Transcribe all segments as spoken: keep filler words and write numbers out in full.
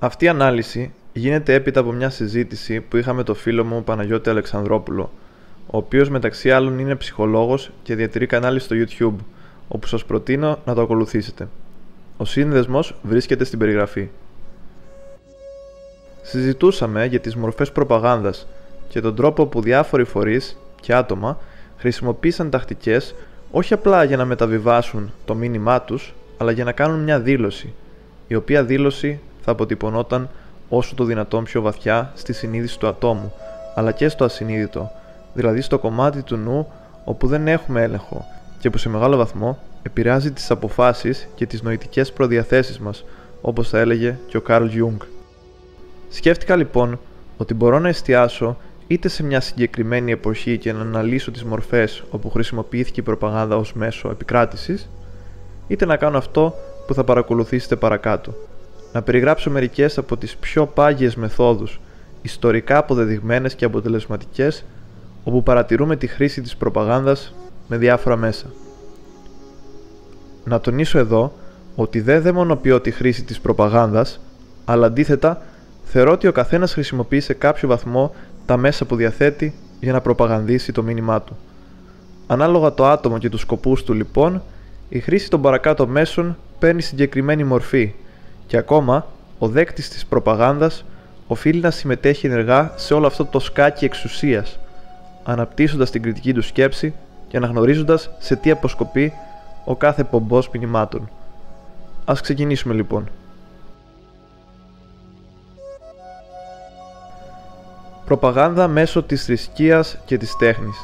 Αυτή η ανάλυση γίνεται έπειτα από μια συζήτηση που είχα με το φίλο μου Παναγιώτη Αλεξανδρόπουλο, ο οποίος μεταξύ άλλων είναι ψυχολόγος και διατηρεί κανάλι στο YouTube, όπου σας προτείνω να το ακολουθήσετε. Ο σύνδεσμος βρίσκεται στην περιγραφή. Συζητούσαμε για τις μορφές προπαγάνδας και τον τρόπο που διάφοροι φορείς και άτομα χρησιμοποίησαν τακτικές όχι απλά για να μεταβιβάσουν το μήνυμά τους, αλλά για να κάνουν μια δήλωση, η οποία δήλωση θα αποτυπωνόταν όσο το δυνατόν πιο βαθιά στη συνείδηση του ατόμου, αλλά και στο ασυνείδητο, δηλαδή στο κομμάτι του νου όπου δεν έχουμε έλεγχο και που σε μεγάλο βαθμό επηρεάζει τις αποφάσεις και τις νοητικές προδιαθέσεις μας, όπως θα έλεγε και ο Καρλ Γιούγκ. Σκέφτηκα λοιπόν ότι μπορώ να εστιάσω είτε σε μια συγκεκριμένη εποχή και να αναλύσω τις μορφές όπου χρησιμοποιήθηκε η προπαγάνδα ως μέσο επικράτησης, είτε να κάνω αυτό που θα παρακολουθήσετε παρακάτω, να περιγράψω μερικές από τις πιο πάγιες μεθόδους, ιστορικά αποδεδειγμένες και αποτελεσματικές, όπου παρατηρούμε τη χρήση της προπαγάνδας με διάφορα μέσα. Να τονίσω εδώ ότι δεν δαιμονοποιώ τη χρήση της προπαγάνδας, αλλά αντίθετα θεωρώ ότι ο καθένας χρησιμοποιεί σε κάποιο βαθμό τα μέσα που διαθέτει για να προπαγανδίσει το μήνυμά του. Ανάλογα το άτομο και τους σκοπούς του λοιπόν, η χρήση των παρακάτω μέσων παίρνει συγκεκριμένη μορφή και ακόμα ο δέκτης της προπαγάνδας οφείλει να συμμετέχει ενεργά σε όλο αυτό το σκάκι εξουσίας, αναπτύσσοντας την κριτική του σκέψη και αναγνωρίζοντας σε τι αποσκοπεί ο κάθε πομπός μηνυμάτων. Ας ξεκινήσουμε λοιπόν. Προπαγάνδα μέσω της θρησκείας και της τέχνης.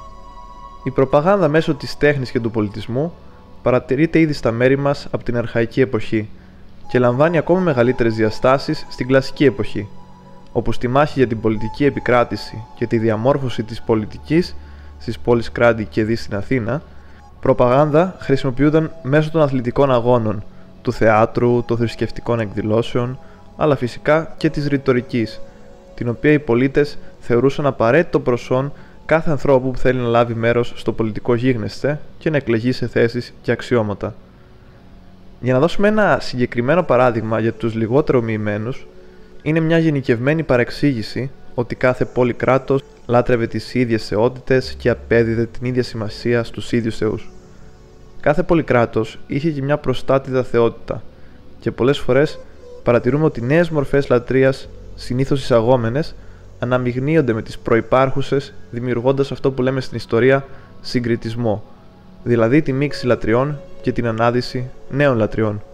Η προπαγάνδα μέσω της τέχνης και του πολιτισμού παρατηρείται ήδη στα μέρη μας από την αρχαϊκή εποχή και λαμβάνει ακόμα μεγαλύτερες διαστάσεις στην κλασική εποχή, όπου στη μάχη για την πολιτική επικράτηση και τη διαμόρφωση της πολιτικής στις πόλεις κράτη και δι στην Αθήνα, προπαγάνδα χρησιμοποιούνταν μέσω των αθλητικών αγώνων, του θεάτρου, των θρησκευτικών εκδηλώσεων, αλλά φυσικά και της ρητορικής, την οποία οι πολίτες θεωρούσαν απαραίτητο προσόν κάθε ανθρώπου που θέλει να λάβει μέρος στο πολιτικό γίγνεσθε και να εκλεγεί σε θέσεις και αξιώματα. Για να δώσουμε ένα συγκεκριμένο παράδειγμα για τους λιγότερο μοιημένους, είναι μια γενικευμένη παρεξήγηση ότι κάθε πόλη κράτος λάτρευε τις ίδιες θεότητες και απέδιδε την ίδια σημασία στους ίδιους θεούς. Κάθε πόλη κράτος είχε και μια προστάτηδα θεότητα και πολλές φορές παρατηρούμε ότι νέες μορφές λατρείας, συνήθως εισαγόμενες, αναμειγνύονται με τις προϋπάρχουσες, δημιουργώντας αυτό που λέμε στην ιστορία συγκριτισμό, δηλαδή τη μίξη λατριών και την ανάδυση νέων λατριών.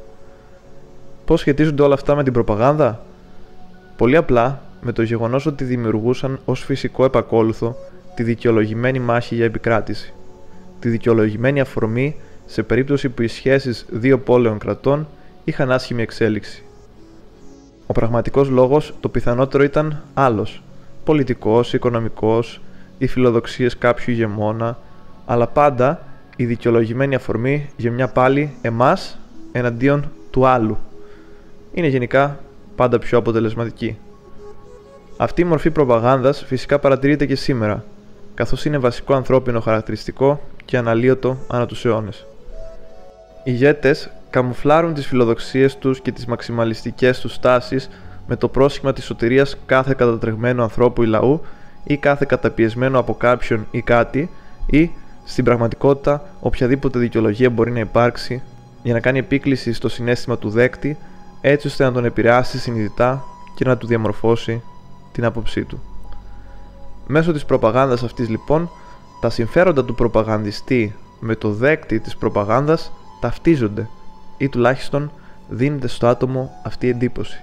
Πώς σχετίζονται όλα αυτά με την προπαγάνδα? Πολύ απλά με το γεγονός ότι δημιουργούσαν ως φυσικό επακόλουθο τη δικαιολογημένη μάχη για επικράτηση, τη δικαιολογημένη αφορμή σε περίπτωση που οι σχέσεις δύο πόλεων κρατών είχαν άσχημη εξέλιξη. Ο πραγματικός λόγος το πιθανότερο ήταν άλλος, πολιτικός, οικονομικός, οι φιλοδοξίες κάποιου ηγεμόνα, αλλά πάντα η δικαιολογημένη αφορμή για μια πάλι εμάς εναντίον του άλλου. Είναι γενικά πάντα πιο αποτελεσματική. Αυτή η μορφή προπαγάνδας φυσικά παρατηρείται και σήμερα, καθώς είναι βασικό ανθρώπινο χαρακτηριστικό και αναλύωτο ανά τους αιώνες. Οι ηγέτες καμουφλάρουν τις φιλοδοξίες τους και τις μαξιμαλιστικές τους τάσεις με το πρόσχημα της σωτηρίας κάθε κατατρεγμένου ανθρώπου ή λαού ή κάθε καταπιεσμένο από κάποιον ή κάτι, ή στην πραγματικότητα οποιαδήποτε δικαιολογία μπορεί να υπάρξει για να κάνει επίκληση στο συναίσθημα του δέκτη, έτσι ώστε να τον επηρεάσει συνειδητά και να του διαμορφώσει την άποψή του. Μέσω της προπαγάνδας αυτής λοιπόν, τα συμφέροντα του προπαγανδιστή με το δέκτη της προπαγάνδας ταυτίζονται ή τουλάχιστον δίνεται στο άτομο αυτή η εντύπωση.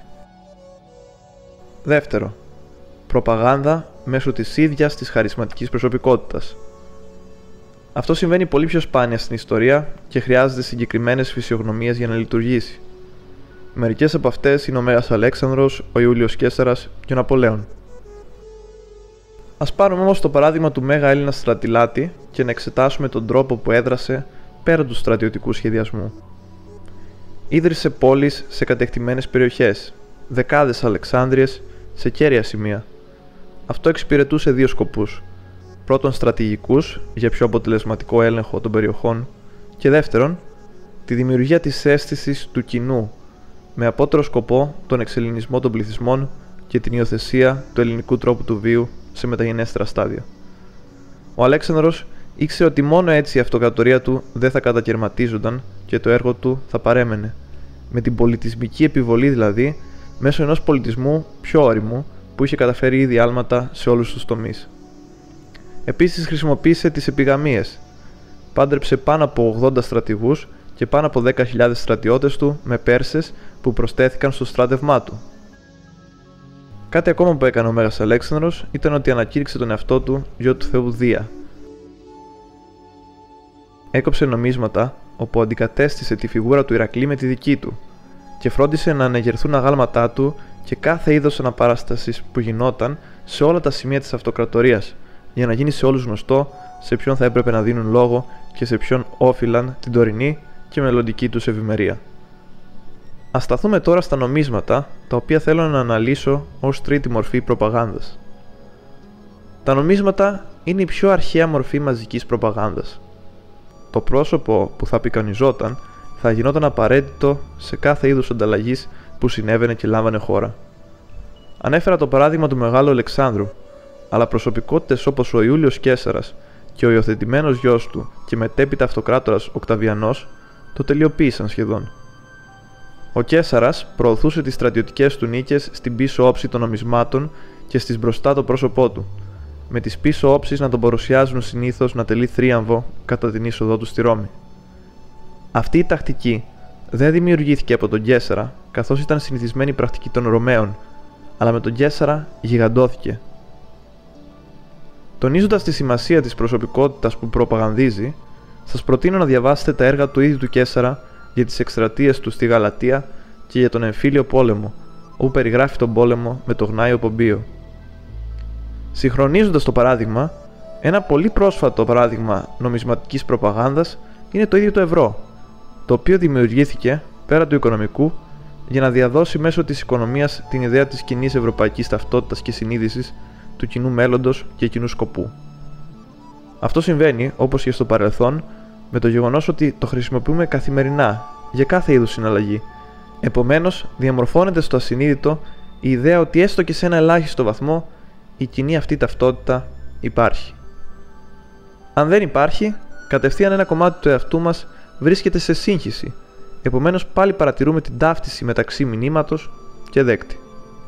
Δεύτερο, προπαγάνδα μέσω της ίδιας της χαρισματικής προσωπικότητας. Αυτό συμβαίνει πολύ πιο σπάνια στην ιστορία και χρειάζεται συγκεκριμένες φυσιογνωμίες για να λειτουργήσει. Μερικές από αυτές είναι ο Μέγας Αλέξανδρος, ο Ιούλιος Καίσαρας και ο Ναπολέων. Ας πάρουμε όμως το παράδειγμα του Μέγα Έλληνα στρατηλάτη και να εξετάσουμε τον τρόπο που έδρασε πέρα του στρατιωτικού σχεδιασμού. Ίδρυσε πόλεις σε κατεκτημένες περιοχές, δεκάδες Αλεξάνδριες σε κέρια σημεία. Αυτό εξυπηρετούσε δύο σκοπούς. Πρώτον, στρατηγικούς για πιο αποτελεσματικό έλεγχο των περιοχών, και δεύτερον, τη δημιουργία της αίσθησης του κοινού, με απότερο σκοπό τον εξελληνισμό των πληθυσμών και την υιοθεσία του ελληνικού τρόπου του βίου σε μεταγενέστερα στάδια. Ο Αλέξανδρος ήξερε ότι μόνο έτσι η αυτοκρατορία του δεν θα κατακαιρματίζονταν και το έργο του θα παρέμενε, με την πολιτισμική επιβολή δηλαδή, μέσω ενός πολιτισμού πιο ώριμου που είχε καταφέρει ήδη άλματα σε όλους τους τομείς. Επίσης χρησιμοποίησε τις επιγαμίες. Πάντρεψε πάνω από ογδόντα στρατηγούς και πάνω από δέκα χιλιάδες στρατιώτες του με Πέρσες που προστέθηκαν στο στράτευμά του. Κάτι ακόμα που έκανε ο Μέγας Αλέξανδρος ήταν ότι ανακήρυξε τον εαυτό του γιο του Θεού Δία. Έκοψε νομίσματα όπου αντικατέστησε τη φιγούρα του Ηρακλή με τη δική του και φρόντισε να ανεγερθούν αγάλματά του και κάθε είδος αναπαράστασης που γινόταν σε όλα τα σημεία της αυτοκρατορίας, για να γίνει σε όλους γνωστό σε ποιον θα έπρεπε να δίνουν λόγο και σε ποιον όφυλαν την τωρινή και μελλοντική τους ευημερία. Ας σταθούμε τώρα στα νομίσματα, τα οποία θέλω να αναλύσω ως τρίτη μορφή προπαγάνδας. Τα νομίσματα είναι η πιο αρχαία μορφή μαζικής προπαγάνδας. Το πρόσωπο που θα απεικονιζόταν θα γινόταν απαραίτητο σε κάθε είδους ανταλλαγής που συνέβαινε και λάμβανε χώρα. Ανέφερα το παράδειγμα του Μεγάλου Αλεξάνδρου, αλλά προσωπικότητες όπως ο Ιούλιος Καίσαρας και ο υιοθετημένος γιος του και μετέπειτα αυτοκράτορας Οκταβιανός το τελειοποίησαν σχεδόν. Ο Καίσαρας προωθούσε τις στρατιωτικές του νίκες στην πίσω όψη των νομισμάτων και στις μπροστά το πρόσωπό του, με τις πίσω όψεις να τον παρουσιάζουν συνήθως να τελεί θρίαμβο κατά την είσοδό του στη Ρώμη. Αυτή η τακτική δεν δημιουργήθηκε από τον Καίσαρα, καθώς ήταν συνηθισμένη η πρακτική των Ρωμαίων, αλλά με τον Καίσαρα γιγαντώθηκε. Τονίζοντας τη σημασία της προσωπικότητας που προπαγανδίζει, σας προτείνω να διαβάσετε τα έργα του ίδιου του Καίσαρα για τις εκστρατείες του στη Γαλατεία και για τον εμφύλιο πόλεμο, όπου περιγράφει τον πόλεμο με το Γνάιο Πομπείο. Συγχρονίζοντας το παράδειγμα, ένα πολύ πρόσφατο παράδειγμα νομισματικής προπαγάνδας είναι το ίδιο το ευρώ, το οποίο δημιουργήθηκε πέρα του οικονομικού για να διαδώσει μέσω της οικονομίας την ιδέα της κοινής ευρωπαϊκής ταυτότητας και συνείδησης, του κοινού μέλλοντος και κοινού σκοπού. Αυτό συμβαίνει, όπως και στο παρελθόν, με το γεγονός ότι το χρησιμοποιούμε καθημερινά για κάθε είδους συναλλαγή. Επομένως, διαμορφώνεται στο ασυνείδητο η ιδέα ότι έστω και σε ένα ελάχιστο βαθμό η κοινή αυτή ταυτότητα υπάρχει. Αν δεν υπάρχει, κατευθείαν ένα κομμάτι του εαυτού μας βρίσκεται σε σύγχυση, επομένως πάλι παρατηρούμε την ταύτιση μεταξύ μηνύματος και δέκτη.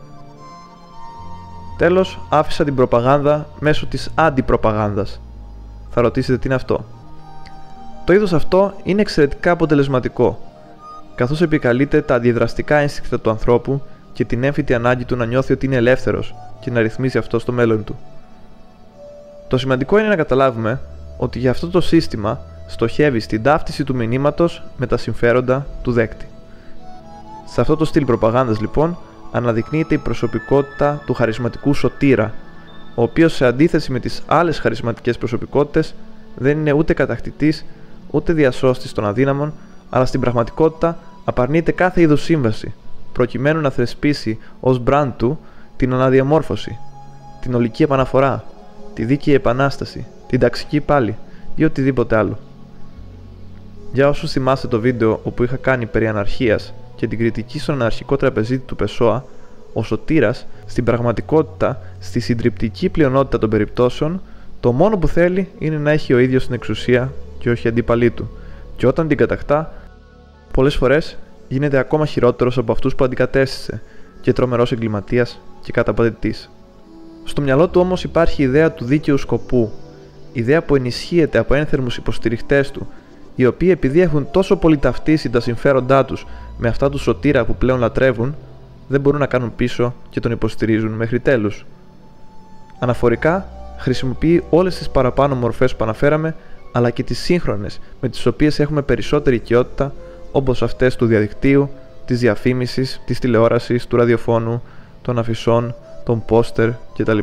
Τέλος, άφησα την προπαγάνδα μέσω της αντιπροπαγάνδας. Θα ρωτήσετε τι είναι αυτό. Το είδος αυτό είναι εξαιρετικά αποτελεσματικό, καθώς επικαλείται τα αντιδραστικά ένστικτα του ανθρώπου και την έμφυτη ανάγκη του να νιώθει ότι είναι ελεύθερος και να ρυθμίζει αυτό στο μέλλον του. Το σημαντικό είναι να καταλάβουμε ότι για αυτό το σύστημα στοχεύει στην ταύτιση του μηνύματος με τα συμφέροντα του δέκτη. Σε αυτό το στυλ προπαγάνδας λοιπόν αναδεικνύεται η προσωπικότητα του χαρισματικού σωτήρα, ο οποίος σε αντίθεση με τις άλλες χαρισματικές προσωπικότητες δεν είναι ούτε κατακτητής ούτε διασώστης των αδύναμων, αλλά στην πραγματικότητα απαρνείται κάθε είδους σύμβαση, προκειμένου να θεσπίσει ως μπραντ του την αναδιαμόρφωση, την ολική επαναφορά, τη δίκαιη επανάσταση, την ταξική πάλη ή οτιδήποτε άλλο. Για όσους θυμάστε το βίντεο όπου είχα κάνει περί αναρχίας και την κριτική στον αναρχικό τραπεζίτη του Πεσόα, ο σωτήρας, στην πραγματικότητα, στη συντριπτική πλειονότητα των περιπτώσεων, το μόνο που θέλει είναι να έχει ο ίδιος την εξουσία και όχι αντίπαλοι του, και όταν την κατακτά, πολλές φορές γίνεται ακόμα χειρότερος από αυτούς που αντικατέστησε και τρομερός εγκληματίας και καταπατητής. Στο μυαλό του όμως υπάρχει η ιδέα του δίκαιου σκοπού, ιδέα που ενισχύεται από ένθερμους υποστηριχτές του, οι οποίοι επειδή έχουν τόσο πολύ ταυτίσει τα συμφέροντά τους με αυτά του σωτήρα που πλέον λατρεύουν, δεν μπορούν να κάνουν πίσω και τον υποστηρίζουν μέχρι τέλους. Αναφορικά, χρησιμοποιεί όλες τις παραπάνω μορφές που αναφέραμε, αλλά και τις σύγχρονες με τις οποίες έχουμε περισσότερη οικειότητα, όπως αυτές του διαδικτύου, της διαφήμισης, της τηλεόρασης, του ραδιοφώνου, των αφισών, των πόστερ κτλ.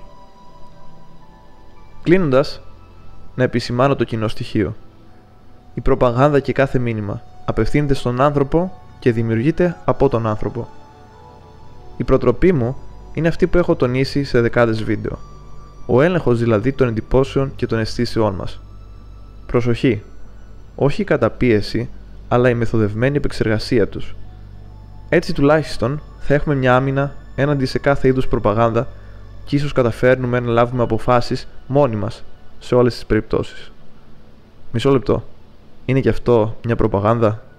Κλείνοντας, να επισημάνω το κοινό στοιχείο. Η προπαγάνδα και κάθε μήνυμα απευθύνεται στον άνθρωπο και δημιουργείται από τον άνθρωπο. Η προτροπή μου είναι αυτή που έχω τονίσει σε δεκάδες βίντεο. Ο έλεγχος δηλαδή των εντυπώσεων και των αισθήσεών μας. Προσοχή! Όχι η καταπίεση, αλλά η μεθοδευμένη επεξεργασία τους. Έτσι τουλάχιστον θα έχουμε μια άμυνα έναντι σε κάθε είδους προπαγάνδα και ίσως καταφέρνουμε να λάβουμε αποφάσεις μόνοι μας σε όλες τις περιπτώσεις. Μισό λεπτό. Είναι και αυτό μια προπαγάνδα?